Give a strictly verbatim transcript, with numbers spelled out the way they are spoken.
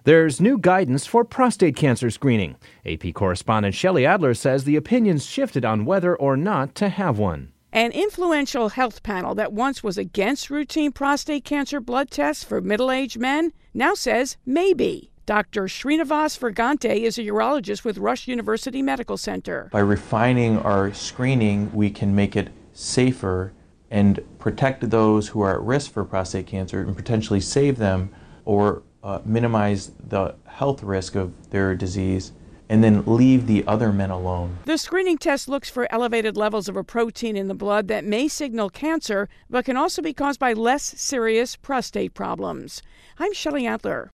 There's new guidance for prostate cancer screening. A P correspondent Shelley Adler says the opinions shifted on whether or not to have one. An influential health panel that once was against routine prostate cancer blood tests for middle-aged men now says maybe. Doctor Srinivas Vergante is a urologist with Rush University Medical Center. By refining our screening, we can make it safer and protect those who are at risk for prostate cancer and potentially save them or uh, minimize the health risk of their disease, and then leave the other men alone. The screening test looks for elevated levels of a protein in the blood that may signal cancer, but can also be caused by less serious prostate problems. I'm Shelley Adler.